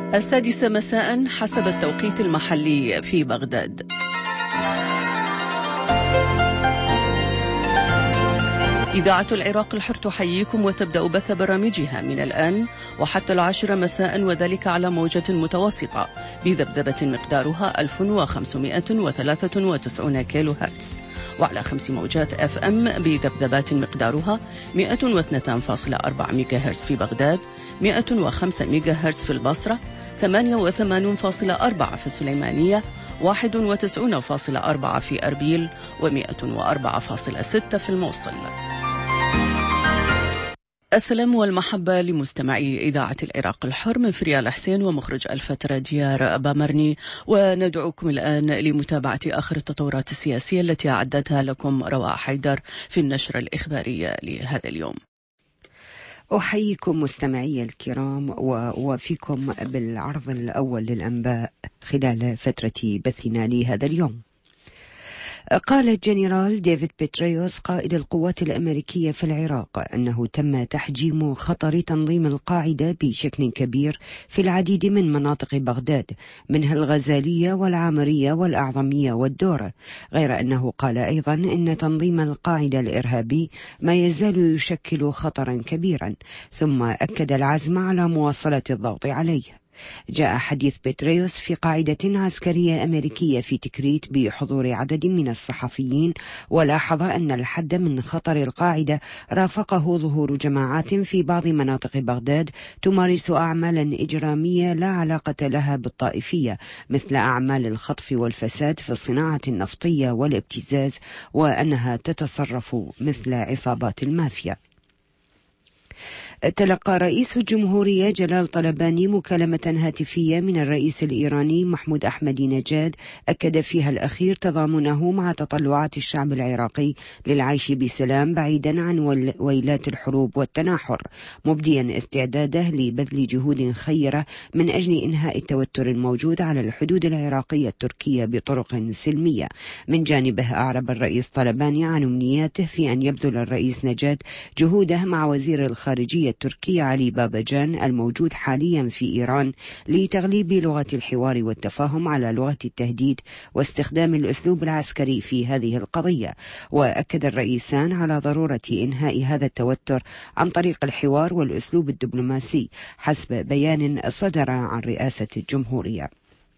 السادسة مساء حسب التوقيت المحلي في بغداد. إذاعة العراق الحر تحييكم وتبدأ بث برامجها من الآن وحتى 10 مساء، وذلك على موجة متوسطة بذبذبة مقدارها 1593 كيلو هرتز، وعلى 5 موجات FM بذبذبات مقدارها 102.4 ميجا هرتز في بغداد، 105 ميجا هرتز في البصرة، 88.4 في السليمانية، 91.4 في أربيل، و104.6 في الموصل. السلام والمحبة لمستمعي إذاعة العراق الحر من فريال حسين ومخرج الفترة ديار بامرني، وندعوكم الآن لمتابعة آخر التطورات السياسية التي أعدتها لكم رواء حيدر في النشرة الإخبارية لهذا اليوم. أحييكم مستمعي الكرام وأوافيكم بالعرض الأول للأنباء خلال فترة بثنا لهذا اليوم. قال الجنرال ديفيد بيتريوس قائد القوات الأمريكية في العراق أنه تم تحجيم خطر تنظيم القاعدة بشكل كبير في العديد من مناطق بغداد، منها الغزالية والعامرية والأعظمية والدورة، غير أنه قال أيضا أن تنظيم القاعدة الإرهابي ما يزال يشكل خطرا كبيرا، ثم أكد العزم على مواصلة الضغط عليه. جاء حديث بيتريوس في قاعدة عسكرية أمريكية في تكريت بحضور عدد من الصحفيين، ولاحظ أن الحد من خطر القاعدة رافقه ظهور جماعات في بعض مناطق بغداد تمارس أعمالا إجرامية لا علاقة لها بالطائفية، مثل أعمال الخطف والفساد في الصناعة النفطية والابتزاز، وأنها تتصرف مثل عصابات المافيا. تلقى رئيس الجمهورية جلال طلباني مكالمة هاتفية من الرئيس الإيراني محمود أحمدي نجاد أكد فيها الأخير تضامنه مع تطلعات الشعب العراقي للعيش بسلام بعيدا عن ويلات الحروب والتناحر، مبديا استعداده لبذل جهود خيرة من أجل إنهاء التوتر الموجود على الحدود العراقية التركية بطرق سلمية. من جانبه أعرب الرئيس طلباني عن أمنياته في أن يبذل الرئيس نجاد جهوده مع وزير الخارجية التركي علي بابجان الموجود حاليا في إيران لتغليب لغة الحوار والتفاهم على لغة التهديد واستخدام الأسلوب العسكري في هذه القضية. وأكد الرئيسان على ضرورة إنهاء هذا التوتر عن طريق الحوار والأسلوب الدبلوماسي حسب بيان صدر عن رئاسة الجمهورية.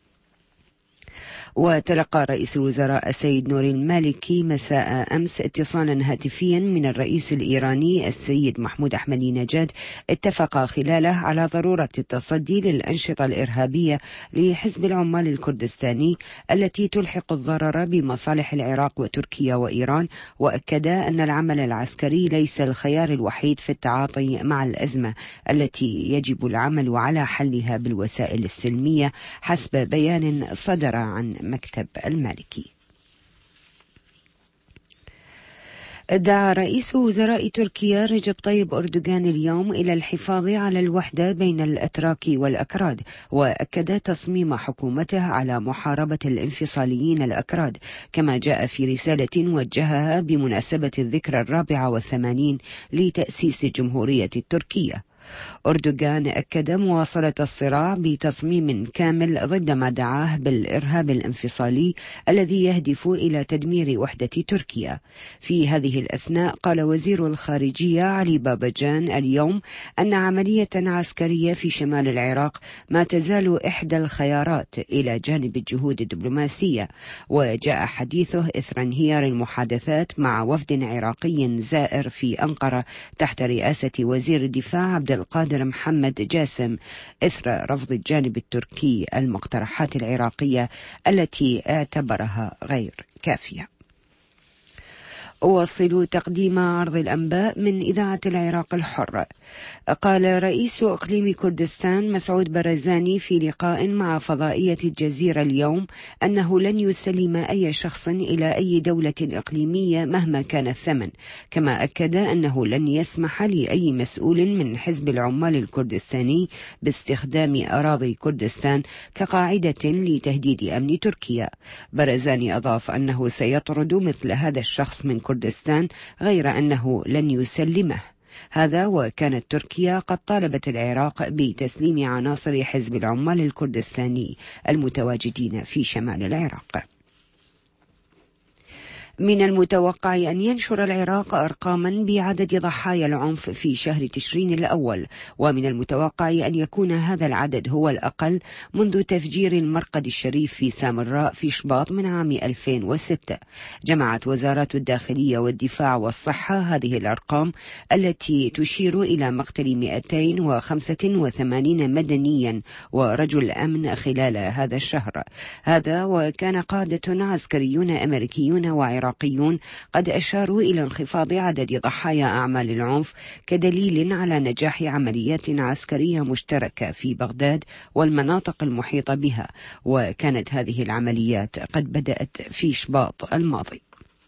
وتلقى رئيس الوزراء السيد نوري المالكي مساء أمس اتصالا هاتفيا من الرئيس الإيراني السيد محمود أحمدي نجاد اتفق خلاله على ضرورة التصدي للأنشطة الإرهابية لحزب العمال الكردستاني التي تلحق الضرر بمصالح العراق وتركيا وإيران، وأكد أن العمل العسكري ليس الخيار الوحيد في التعاطي مع الأزمة التي يجب العمل على حلها بالوسائل السلمية حسب بيان صدر عن مكتب المالكي. دعا رئيس وزراء تركيا رجب طيب أردوغان اليوم إلى الحفاظ على الوحدة بين الأتراك والأكراد، وأكد تصميم حكومته على محاربة الانفصاليين الأكراد، كما جاء في رسالة وجهها بمناسبة الذكرى 84 لتأسيس الجمهورية التركية. أردوغان أكد مواصلة الصراع بتصميم كامل ضد ما دعاه بالإرهاب الانفصالي الذي يهدف إلى تدمير وحدة تركيا. في هذه الأثناء قال وزير الخارجية علي بابجان اليوم أن عملية عسكرية في شمال العراق ما تزال إحدى الخيارات إلى جانب الجهود الدبلوماسية. وجاء حديثه إثر انهيار المحادثات مع وفد عراقي زائر في أنقرة تحت رئاسة وزير الدفاع عبد القادر محمد جاسم إثر رفض الجانب التركي المقترحات العراقية التي اعتبرها غير كافية. أواصل تقديم عرض الأنباء من إذاعة العراق الحر. قال رئيس إقليم كردستان مسعود برزاني في لقاء مع فضائية الجزيرة اليوم أنه لن يسلم أي شخص إلى أي دولة إقليمية مهما كان الثمن، كما أكد أنه لن يسمح لأي مسؤول من حزب العمال الكردستاني باستخدام أراضي كردستان كقاعدة لتهديد أمن تركيا. برزاني أضاف أنه سيطرد مثل هذا الشخص من كردستان غير أنه لن يسلمه. هذا وكانت تركيا قد طالبت العراق بتسليم عناصر حزب العمال الكردستاني المتواجدين في شمال العراق. من المتوقع أن ينشر العراق أرقاما بعدد ضحايا العنف في شهر تشرين الأول، ومن المتوقع أن يكون هذا العدد هو الأقل منذ تفجير المرقد الشريف في سامراء في شباط من عام 2006. جمعت وزارات الداخلية والدفاع والصحة هذه الأرقام التي تشير إلى مقتل 285 مدنيا ورجل أمن خلال هذا الشهر. هذا وكان قادة عسكريون أمريكيون وعراقيون قد أشاروا إلى انخفاض عدد ضحايا أعمال العنف كدليل على نجاح عمليات عسكرية مشتركة في بغداد والمناطق المحيطة بها، وكانت هذه العمليات قد بدأت في شباط الماضي.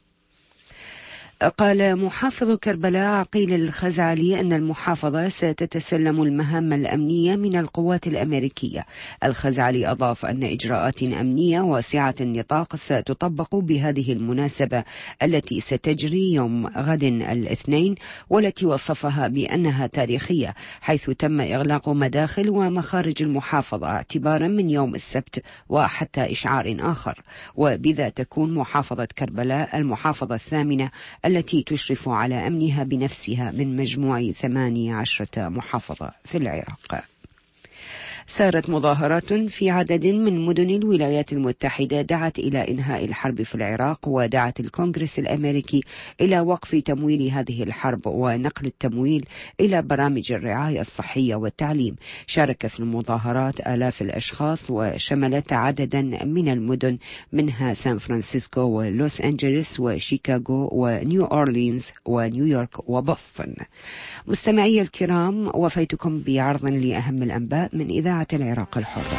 قال محافظ كربلاء عقيل الخزعلي أن المحافظة ستتسلم المهام الأمنية من القوات الأمريكية. الخزعلي أضاف أن إجراءات أمنية واسعة النطاق ستطبق بهذه المناسبة التي ستجري يوم غد الاثنين، والتي وصفها بأنها تاريخية، حيث تم إغلاق مداخل ومخارج المحافظة اعتبارا من يوم السبت وحتى إشعار آخر، وبذا تكون محافظة كربلاء المحافظة الثامنة التي تشرف على أمنها بنفسها من مجموع 18 محافظة في العراق. سارت مظاهرات في عدد من مدن الولايات المتحدة دعت إلى إنهاء الحرب في العراق، ودعت الكونغرس الأمريكي إلى وقف تمويل هذه الحرب ونقل التمويل إلى برامج الرعاية الصحية والتعليم. شارك في المظاهرات آلاف الأشخاص وشملت عددا من المدن منها سان فرانسيسكو ولوس أنجلوس وشيكاغو ونيو أورلينز ونيويورك وبوسطن. مستمعي الكرام، وفيتكم بعرض لأهم الأنباء من إذاعة العراق الحرة.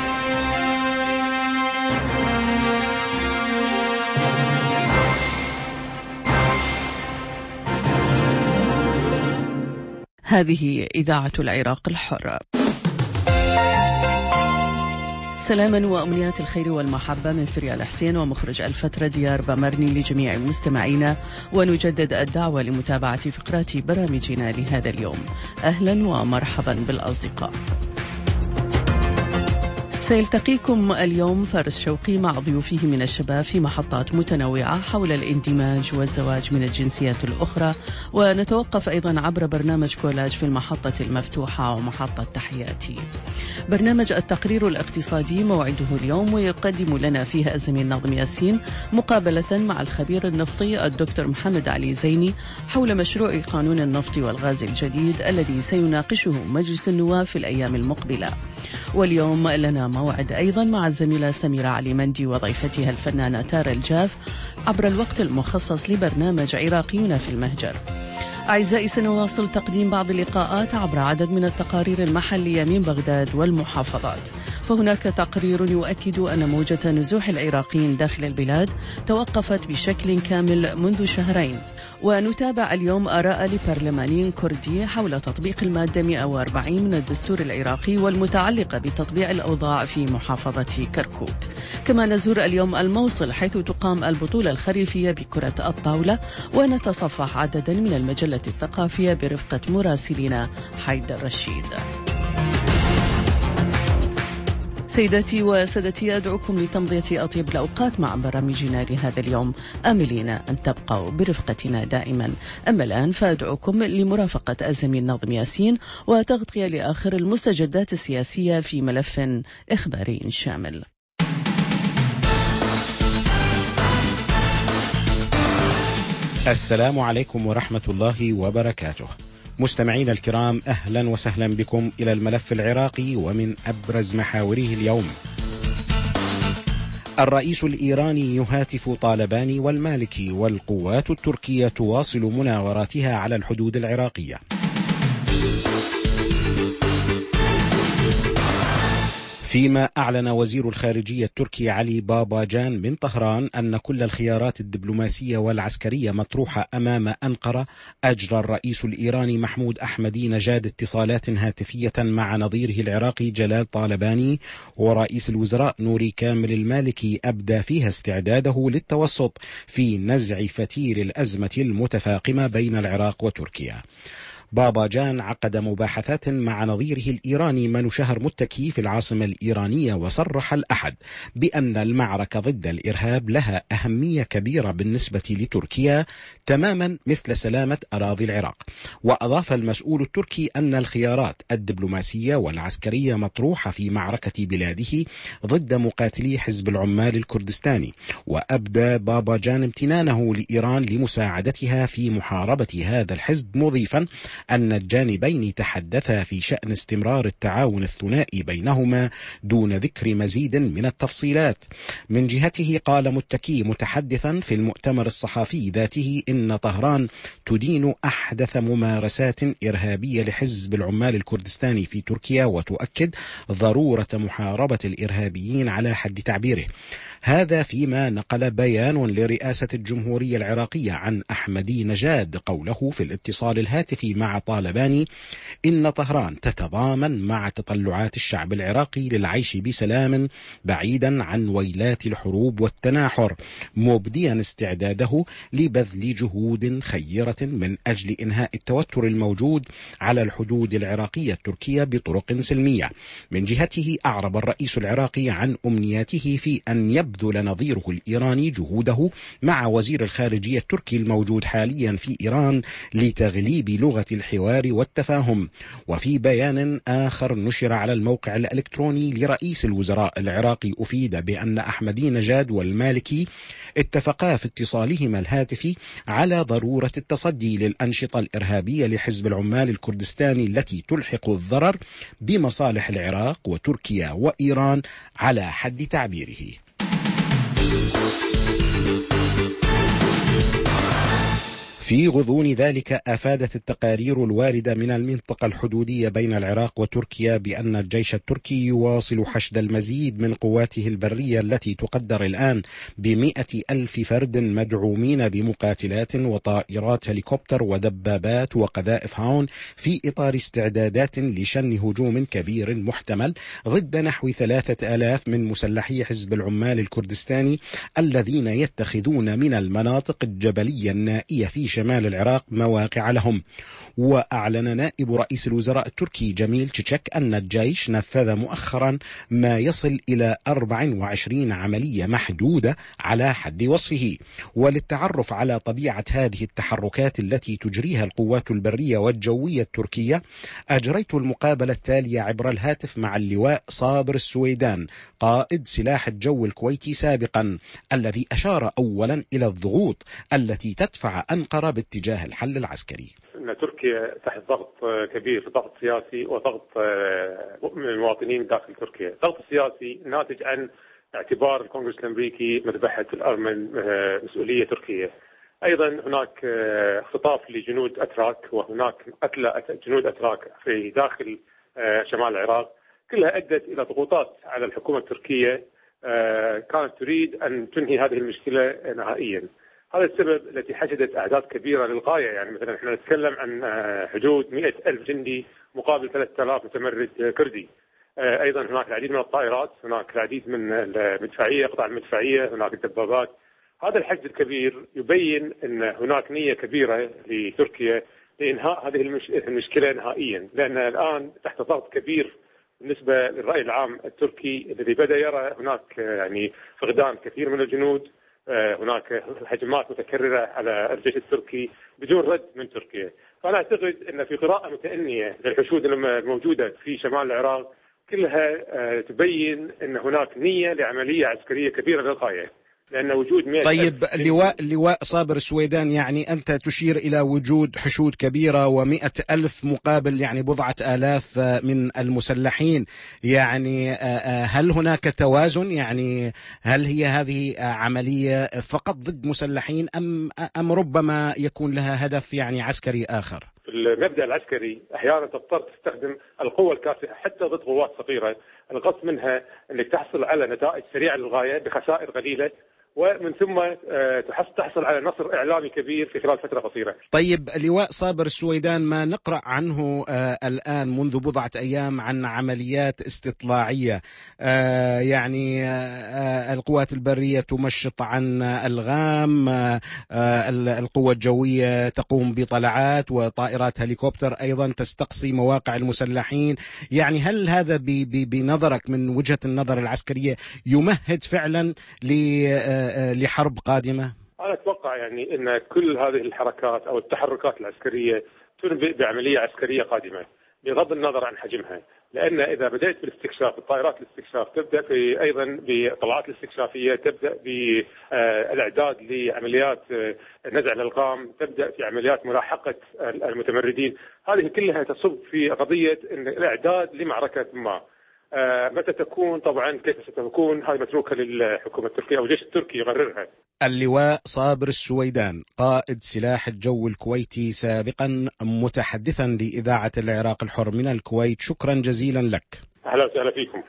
هذه إذاعة العراق الحرة. سلاما وأمنيات الخير والمحبة من فريال حسين ومخرج الفترة ديار بامرني لجميع مستمعينا، ونجدد الدعوة لمتابعة فقرات برامجنا لهذا اليوم. أهلا ومرحبا بالأصدقاء. سيلتقيكم اليوم فارس شوقي مع ضيوفه من الشباب في محطات متنوعة حول الاندماج والزواج من الجنسيات الأخرى، ونتوقف أيضا عبر برنامج كولاج في المحطة المفتوحة ومحطة تحياتي. برنامج التقرير الاقتصادي موعده اليوم، ويقدم لنا فيها الزميل ناظم ياسين مقابلة مع الخبير النفطي الدكتور محمد علي زيني حول مشروع قانون النفط والغاز الجديد الذي سيناقشه مجلس النواب في الأيام المقبلة. واليوم لنا موعد أيضا مع الزميلة سميرة علي مندي وضيفتها الفنانة تارا الجاف عبر الوقت المخصص لبرنامج عراقيون في المهجر. أعزائي، سنواصل تقديم بعض اللقاءات عبر عدد من التقارير المحلية من بغداد والمحافظات. فهناك تقرير يؤكد أن موجة نزوح العراقيين داخل البلاد توقفت بشكل كامل منذ شهرين. ونتابع اليوم آراء لبرلماني كردي حول تطبيق المادة 140 من الدستور العراقي والمتعلقة بتطبيع الأوضاع في محافظة كركوك. كما نزور اليوم الموصل حيث تقام البطولة الخريفية بكرة الطاولة، ونتصفح عددا من المجلة الثقافية برفقة مراسلنا حيدر رشيد. سيداتي وسادتي، أدعوكم لتمضية أطيب الأوقات مع برامجنا لهذا اليوم، آملين أن تبقوا برفقتنا دائما. أما الآن فأدعوكم لمرافقة الزميل ناظم ياسين وتغطية لآخر المستجدات السياسية في ملف إخباري شامل. السلام عليكم ورحمة الله وبركاته. مستمعين الكرام، أهلا وسهلا بكم إلى الملف العراقي ومن أبرز محاوره اليوم. الرئيس الإيراني يهاتف طالباني والمالكي، والقوات التركية تواصل مناوراتها على الحدود العراقية. فيما أعلن وزير الخارجية التركي علي باباجان من طهران أن كل الخيارات الدبلوماسية والعسكرية مطروحة أمام أنقرة، أجرى الرئيس الإيراني محمود أحمدي نجاد اتصالات هاتفية مع نظيره العراقي جلال طالباني، ورئيس الوزراء نوري كامل المالكي أبدى فيها استعداده للتوسط في نزع فتيل الأزمة المتفاقمة بين العراق وتركيا. بابا جان عقد مباحثات مع نظيره الإيراني منوشهر متكي في العاصمة الإيرانية، وصرح الأحد بأن المعركة ضد الإرهاب لها أهمية كبيرة بالنسبة لتركيا تماما مثل سلامة أراضي العراق. وأضاف المسؤول التركي أن الخيارات الدبلوماسية والعسكرية مطروحة في معركة بلاده ضد مقاتلي حزب العمال الكردستاني، وأبدى بابا جان امتنانه لإيران لمساعدتها في محاربة هذا الحزب، مضيفا أن الجانبين تحدثا في شأن استمرار التعاون الثنائي بينهما دون ذكر مزيد من التفصيلات. من جهته قال متكي متحدثا في المؤتمر الصحفي ذاته إن طهران تدين أحدث ممارسات إرهابية لحزب العمال الكردستاني في تركيا، وتؤكد ضرورة محاربة الإرهابيين على حد تعبيره. هذا فيما نقل بيان لرئاسة الجمهورية العراقية عن أحمدي نجاد قوله في الاتصال الهاتفي مع طالباني إن طهران تتضامن مع تطلعات الشعب العراقي للعيش بسلام بعيدا عن ويلات الحروب والتناحر، مبديا استعداده لبذل جهود خيرة من أجل إنهاء التوتر الموجود على الحدود العراقية التركية بطرق سلمية. من جهته أعرب الرئيس العراقي عن أمنيته في أن يبذل نظيره الإيراني جهوده مع وزير الخارجية التركي الموجود حاليا في إيران لتغليب لغة الحوار والتفاهم. وفي بيان آخر نشر على الموقع الإلكتروني لرئيس الوزراء العراقي أفيد بأن أحمدي نجاد والمالكي اتفقا في اتصالهما الهاتفي على ضرورة التصدي للأنشطة الإرهابية لحزب العمال الكردستاني التي تلحق الضرر بمصالح العراق وتركيا وإيران على حد تعبيره. في غضون ذلك أفادت التقارير الواردة من المنطقة الحدودية بين العراق وتركيا بأن الجيش التركي يواصل حشد المزيد من قواته البرية التي تقدر الآن ب100,000 فرد مدعومين بمقاتلات وطائرات هليكوبتر ودبابات وقذائف هاون في إطار استعدادات لشن هجوم كبير محتمل ضد نحو 3,000 من مسلحي حزب العمال الكردستاني الذين يتخذون من المناطق الجبلية النائية في شمال العراق مواقع لهم. وأعلن نائب رئيس الوزراء التركي جميل تشيتشك أن الجيش نفذ مؤخرا ما يصل إلى 24 عملية محدودة على حد وصفه. وللتعرف على طبيعة هذه التحركات التي تجريها القوات البرية والجوية التركية، أجريت المقابلة التالية عبر الهاتف مع اللواء صابر السويدان قائد سلاح الجو الكويتي سابقا، الذي أشار أولا إلى الضغوط التي تدفع أنقرة باتجاه الحل العسكري. أن تركيا تحت ضغط كبير، ضغط سياسي وضغط من المواطنين داخل تركيا. الضغط السياسي ناتج عن اعتبار الكونغرس الأمريكي مذبحة الأرمن مسؤولية تركية. أيضا هناك اختطاف لجنود أتراك، وهناك قتل جنود أتراك في داخل شمال العراق، كلها أدت إلى ضغوطات على الحكومة التركية كانت تريد أن تنهي هذه المشكلة نهائيا. هذا السبب التي حشدت أعداد كبيرة للغاية. يعني مثلا احنا نتكلم عن حدود 100,000 جندي مقابل 3,000 متمرد كردي. أيضا هناك العديد من الطائرات، هناك العديد من المدفعية، قطع المدفعية، هناك الدبابات. هذا الحشد الكبير يبين أن هناك نية كبيرة لتركيا لإنهاء هذه المشكلة نهائيا، لأن الآن تحت ضغط كبير بالنسبة للرأي العام التركي الذي بدأ يرى هناك يعني فقدان كثير من الجنود، هناك هجمات متكررة على الجيش التركي بدون رد من تركيا. فأنا أعتقد أن في قراءة متأنية للحشود الموجودة في شمال العراق كلها تبين أن هناك نية لعملية عسكرية كبيرة للغاية، لأن وجود 100,000. طيب اللواء صابر السويدان، يعني أنت تشير إلى وجود حشود كبيرة و100,000 مقابل يعني بضعة آلاف من المسلحين. يعني هل هناك توازن؟ يعني هل هي هذه عملية فقط ضد مسلحين أم ربما يكون لها هدف يعني عسكري آخر؟ المبدأ العسكري أحيانا تضطر تستخدم القوة الكافئة حتى ضد قوات صغيرة. القصد منها أنك تحصل على نتائج سريعة للغاية بخسائر قليلة، ومن ثم تحصل على نصر إعلامي كبير في خلال فترة قصيرة. طيب اللواء صابر السويدان، ما نقرأ عنه الآن منذ بضعة أيام عن عمليات استطلاعية، يعني القوات البرية تمشط عن ألغام، القوة الجوية تقوم بطلعات، وطائرات هليكوبتر أيضا تستقصي مواقع المسلحين. يعني هل هذا بنظرك من وجهة النظر العسكرية يمهد فعلا لحرب قادمة؟ أنا أتوقع يعني أن كل هذه الحركات أو التحركات العسكرية تنبئ بعملية عسكرية قادمة بغض النظر عن حجمها، لأن إذا بدأت بالاستكشاف، الطائرات الاستكشاف تبدأ أيضا بالطلعات الاستكشافية، تبدأ بالإعداد لعمليات نزع الألغام، تبدأ في عمليات ملاحقة المتمردين. هذه كلها تصب في قضية إن الإعداد لمعركة ما. متى تكون طبعا كيف ستكون هذه متروكة للحكومة التركية أو الجيش التركي يقررها. اللواء صابر السويدان قائد سلاح الجو الكويتي سابقا، متحدثا لإذاعة العراق الحر من الكويت، شكرا جزيلا لك. أهلا وسهلا فيكم.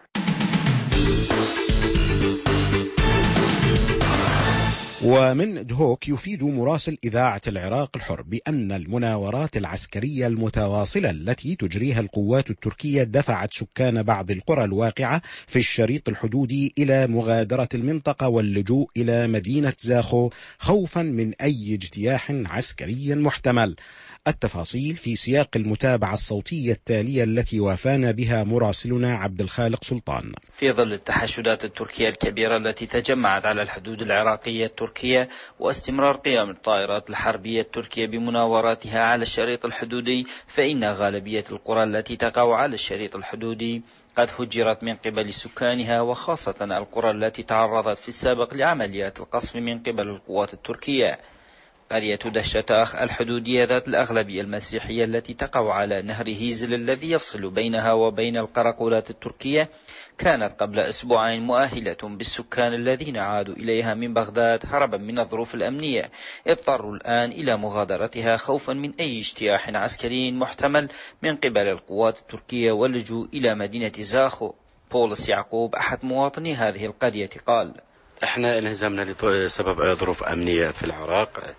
ومن دهوك يفيد مراسل إذاعة العراق الحر بأن المناورات العسكرية المتواصلة التي تجريها القوات التركية دفعت سكان بعض القرى الواقعة في الشريط الحدودي إلى مغادرة المنطقة واللجوء إلى مدينة زاخو خوفا من أي اجتياح عسكري محتمل. التفاصيل في سياق المتابعة الصوتية التالية التي وافانا بها مراسلنا عبد الخالق سلطان. في ظل التحشدات التركية الكبيرة التي تجمعت على الحدود العراقية التركية واستمرار قيام الطائرات الحربية التركية بمناوراتها على الشريط الحدودي، فإن غالبية القرى التي تقع على الشريط الحدودي قد هجرت من قبل سكانها، وخاصة القرى التي تعرضت في السابق لعمليات القصف من قبل القوات التركية. قرية دشتاخ الحدودية ذات الأغلبية المسيحية التي تقع على نهر هيزل الذي يفصل بينها وبين القراقولات التركية كانت قبل أسبوعين مؤهلة بالسكان الذين عادوا إليها من بغداد هربا من الظروف الأمنية، اضطروا الآن إلى مغادرتها خوفا من أي اجتياح عسكري محتمل من قبل القوات التركية واللجوء إلى مدينة زاخو. بولس يعقوب أحد مواطني هذه القرية قال: احنا انهزمنا لسبب ظروف امنيه في العراق.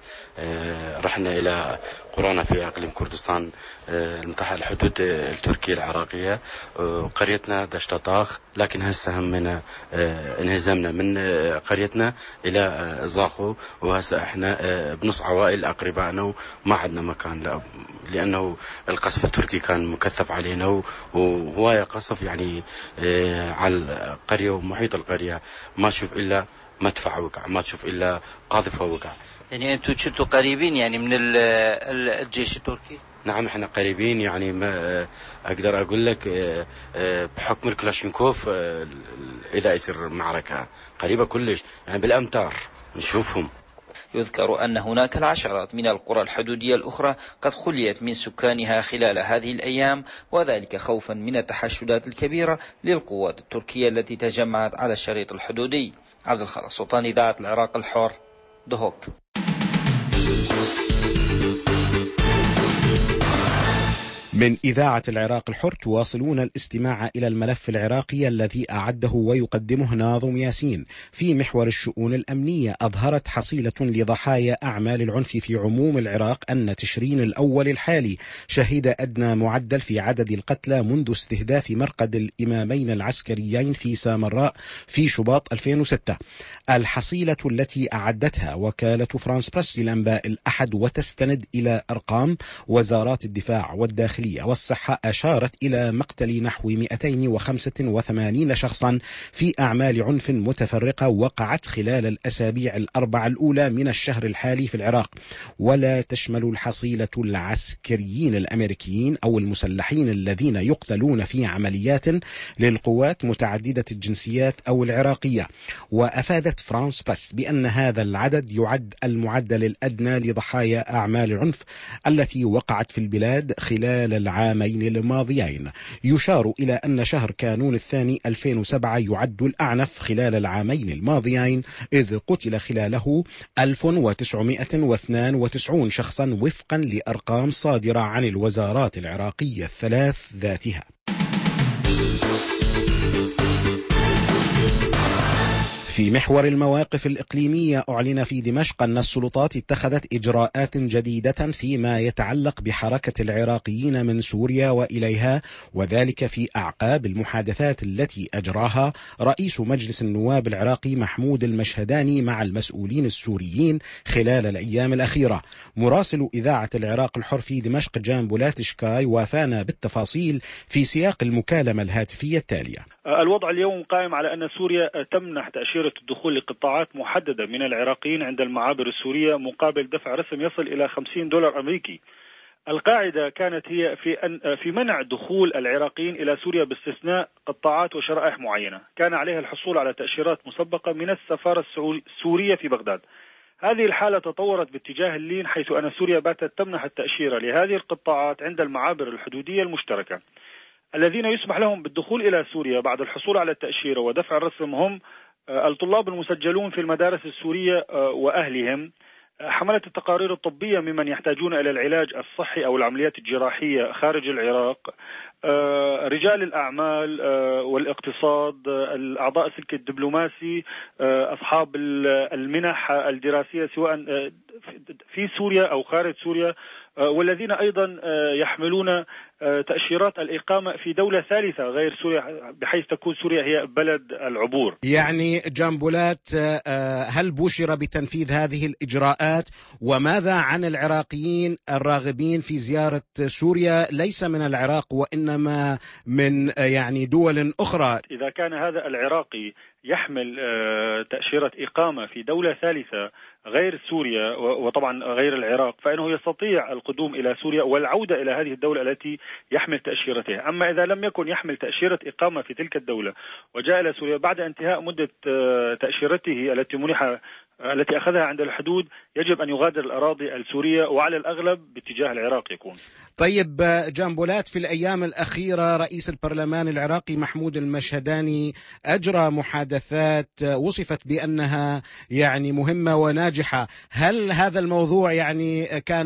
رحنا الى قرانا في اقليم كردستان المنطقه الحدود التركيه العراقيه، قريتنا دشتطاخ، لكن هسه همنا انهزمنا من قريتنا الى زاخو، وهسه احنا بنص عوائل اقربائنا وما عندنا مكان، لانه القصف التركي كان مكثف علينا، وهوايه قصف يعني على القريه ومحيط القريه، ما تشوف الا مدفع وقع، ما تشوف الا قاذفه وقع. يعني انتم كنتوا قريبين يعني من الجيش التركي؟ نعم احنا قريبين، يعني ما اقدر اقول لك بحكم الكلاشينكوف اذا يصير معركه قريبه كلش، يعني بالامتار نشوفهم. يذكر أن هناك العشرات من القرى الحدودية الأخرى قد خليت من سكانها خلال هذه الأيام، وذلك خوفا من التحشدات الكبيرة للقوات التركية التي تجمعت على الشريط الحدودي. عبد الخالق سلطان، إذاعة العراق الحر، دهوك. من إذاعة العراق الحر تواصلون الاستماع إلى الملف العراقي الذي أعده ويقدمه ناظم ياسين. في محور الشؤون الأمنية، أظهرت حصيلة لضحايا أعمال العنف في عموم العراق أن تشرين الأول الحالي شهد أدنى معدل في عدد القتلى منذ استهداف مرقد الإمامين العسكريين في سامراء في شباط 2006. الحصيلة التي أعدتها وكالة فرانس بريس للأنباء الأحد وتستند إلى أرقام وزارات الدفاع والداخلية والصحة أشارت إلى مقتل نحو 285 شخصا في أعمال عنف متفرقة وقعت خلال الأسابيع الأربع الأولى من الشهر الحالي في العراق، ولا تشمل الحصيلة العسكريين الأمريكيين أو المسلحين الذين يقتلون في عمليات للقوات متعددة الجنسيات أو العراقية. وأفادت فرانس بريس بأن هذا العدد يعد المعدل الأدنى لضحايا أعمال العنف التي وقعت في البلاد خلال العامين الماضيين. يشار إلى أن شهر كانون الثاني 2007 يعد الأعنف خلال العامين الماضيين، إذ قتل خلاله 1992 شخصا وفقا لأرقام صادرة عن الوزارات العراقية الثلاث ذاتها. في محور المواقف الإقليمية، أعلن في دمشق أن السلطات اتخذت إجراءات جديدة فيما يتعلق بحركة العراقيين من سوريا وإليها، وذلك في أعقاب المحادثات التي أجراها رئيس مجلس النواب العراقي محمود المشهداني مع المسؤولين السوريين خلال الأيام الأخيرة. مراسل إذاعة العراق الحر في دمشق جان بولاتشكاي وافانا بالتفاصيل في سياق المكالمة الهاتفية التالية. الوضع اليوم قائم على أن سوريا تمنح تأشيرة الدخول لقطاعات محددة من العراقيين عند المعابر السورية مقابل دفع رسم يصل إلى $50 أمريكي. القاعدة كانت هي في منع دخول العراقيين إلى سوريا باستثناء قطاعات وشرائح معينة كان عليها الحصول على تأشيرات مسبقة من السفارة السورية في بغداد. هذه الحالة تطورت باتجاه اللين، حيث أن سوريا باتت تمنح التأشيرة لهذه القطاعات عند المعابر الحدودية المشتركة. الذين يسمح لهم بالدخول إلى سوريا بعد الحصول على التأشيرة ودفع الرسم هم الطلاب المسجلون في المدارس السورية وأهلهم، حملة التقارير الطبية ممن يحتاجون إلى العلاج الصحي أو العمليات الجراحية خارج العراق، رجال الأعمال والاقتصاد، الأعضاء السلك الدبلوماسي، أصحاب المنح الدراسية سواء في سوريا أو خارج سوريا، والذين أيضا يحملون تأشيرات الإقامة في دولة ثالثة غير سوريا، بحيث تكون سوريا هي بلد العبور. يعني جنبولات، هل بشر بتنفيذ هذه الإجراءات؟ وماذا عن العراقيين الراغبين في زيارة سوريا ليس من العراق وإنما من يعني دول أخرى؟ إذا كان هذا العراقي يحمل تأشيرة إقامة في دولة ثالثة غير سوريا وطبعا غير العراق، فإنه يستطيع القدوم إلى سوريا والعودة إلى هذه الدولة التي يحمل تأشيرته. أما إذا لم يكن يحمل تأشيرة إقامة في تلك الدولة وجاء إلى سوريا بعد انتهاء مدة تأشيرته التي أخذها عند الحدود، يجب أن يغادر الأراضي السورية، وعلى الأغلب باتجاه العراق يكون. طيب جنبولات، في الأيام الأخيرة رئيس البرلمان العراقي محمود المشهداني أجرى محادثات وصفت بأنها يعني مهمة وناجحة. هل هذا الموضوع يعني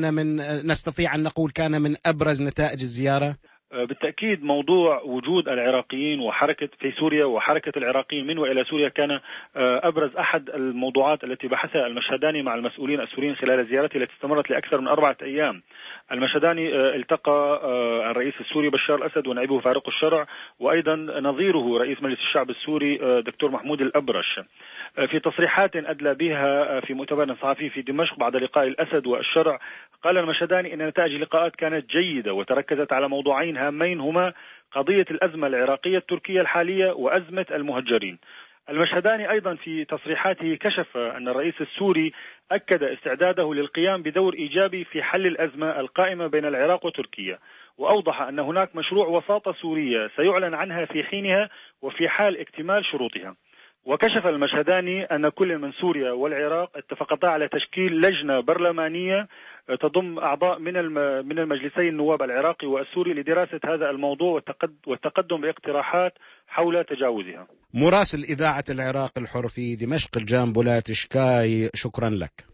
نستطيع أن نقول كان من أبرز نتائج الزيارة؟ بالتأكيد موضوع وجود العراقيين وحركة في سوريا وحركة العراقيين من وإلى سوريا كان أبرز أحد الموضوعات التي بحثها المشهداني مع المسؤولين السوريين خلال زيارته التي استمرت لأكثر من 4 أيام. المشهداني التقى الرئيس السوري بشار الأسد ونائبه فاروق الشرع، وأيضا نظيره رئيس مجلس الشعب السوري دكتور محمود الأبرش. في تصريحات أدلى بها في مؤتمر صحفي في دمشق بعد لقاء الأسد والشرع، قال المشهداني أن نتائج اللقاءات كانت جيدة وتركزت على موضوعين هامين هما قضية الأزمة العراقية التركية الحالية وأزمة المهجرين. المشهداني أيضا في تصريحاته كشف أن الرئيس السوري أكد استعداده للقيام بدور إيجابي في حل الأزمة القائمة بين العراق وتركيا، وأوضح أن هناك مشروع وساطة سورية سيعلن عنها في حينها وفي حال اكتمال شروطها. وكشف المشهداني أن كل من سوريا والعراق اتفقتا على تشكيل لجنة برلمانية تضم أعضاء من المجلسين النواب العراقي والسوري لدراسة هذا الموضوع والتقدم باقتراحات حول تجاوزها. مراسل إذاعة العراق الحر في دمشق جان بولاتشكاي، شكرا لك.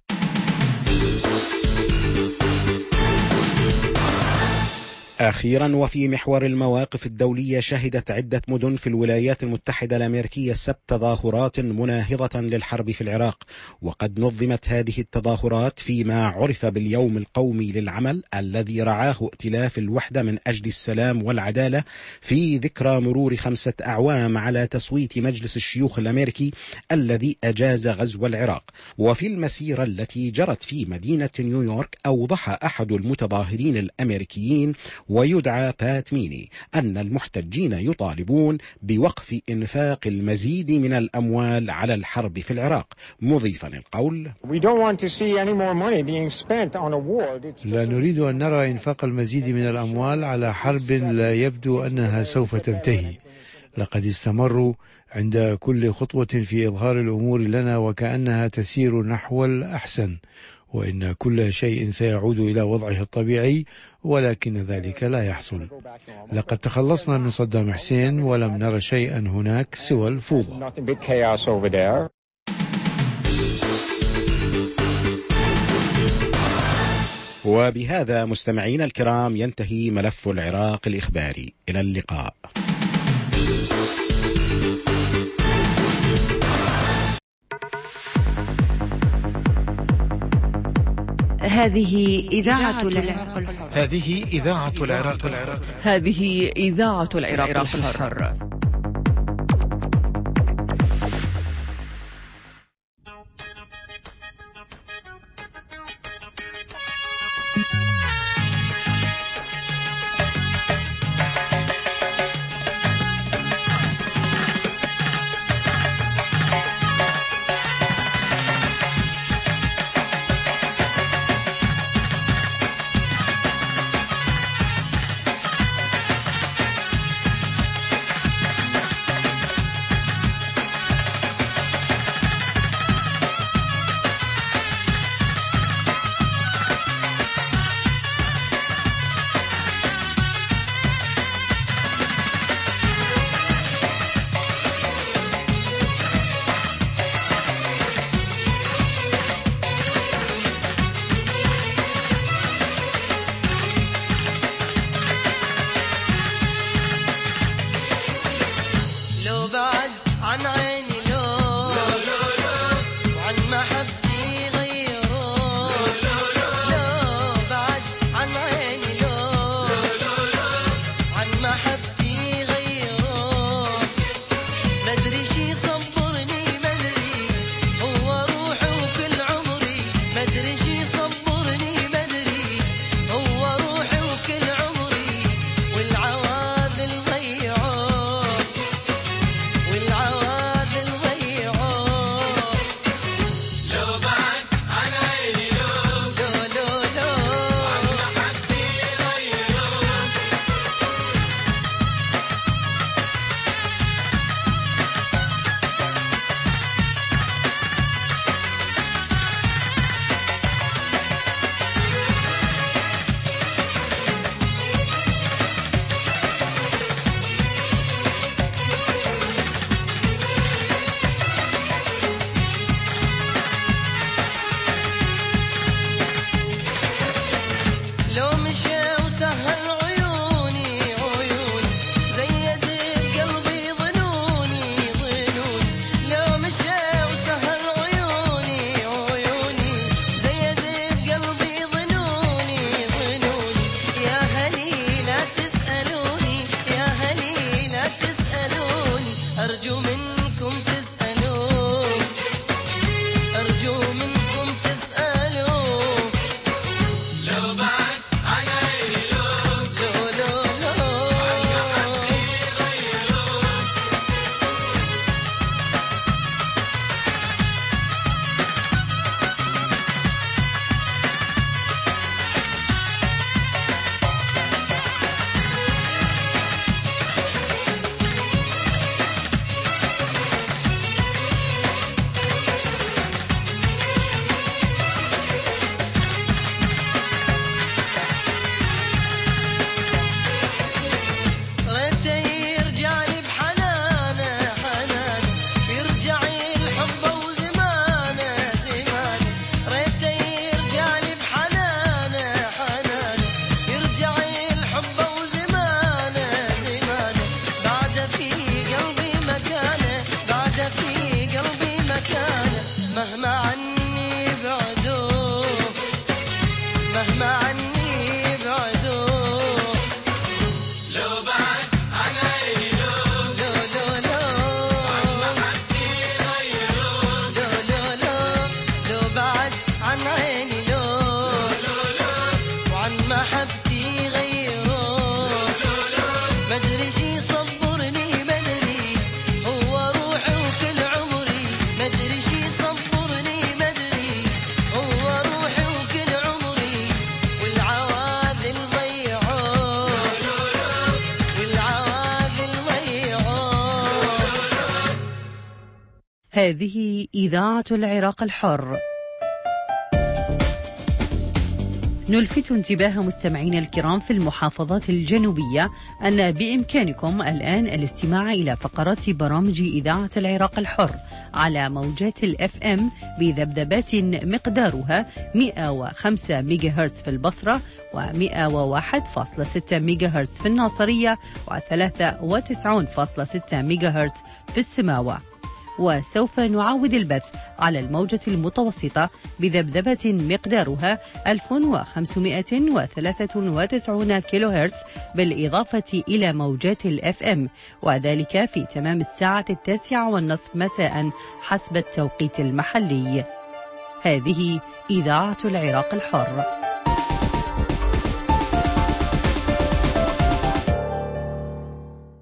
أخيرا، وفي محور المواقف الدولية، شهدت عدة مدن في الولايات المتحدة الأمريكية السبت تظاهرات مناهضة للحرب في العراق، وقد نظمت هذه التظاهرات فيما عرف باليوم القومي للعمل الذي رعاه ائتلاف الوحدة من أجل السلام والعدالة في ذكرى مرور 5 أعوام على تصويت مجلس الشيوخ الأمريكي الذي أجاز غزو العراق. وفي المسيرة التي جرت في مدينة نيويورك، أوضح أحد المتظاهرين الأمريكيين ويدعى بات ميني أن المحتجين يطالبون بوقف إنفاق المزيد من الأموال على الحرب في العراق، مضيفا القول: لا نريد أن نرى إنفاق المزيد من الأموال على حرب لا يبدو أنها سوف تنتهي. لقد استمروا عند كل خطوة في إظهار الأمور لنا وكأنها تسير نحو الأحسن، وإن كل شيء سيعود إلى وضعه الطبيعي، ولكن ذلك لا يحصل. لقد تخلصنا من صدام حسين ولم نرى شيئا هناك سوى الفوضى. وبهذا مستمعين الكرام ينتهي ملف العراق الإخباري. إلى اللقاء. هذه إذاعة العراق الحر. هذه إذاعة العراق الحر. هذه إذاعة العراق الحر. هذه إذاعة العراق الحر. نلفت انتباه مستمعينا الكرام في المحافظات الجنوبية أن بإمكانكم الآن الاستماع إلى فقرات برامج إذاعة العراق الحر على موجات الFM بذبذبات مقدارها 105 ميجا هرتز في البصرة و101.6 ميجا هرتز في الناصرية و93.6 ميجا هرتز في السماوة. وسوف نعاود البث على الموجة المتوسطة بذبذبة مقدارها 1593 كيلو هرتز، بالإضافة إلى موجات الFM، وذلك في تمام الساعة 9:30 مساء حسب التوقيت المحلي. هذه إذاعة العراق الحر.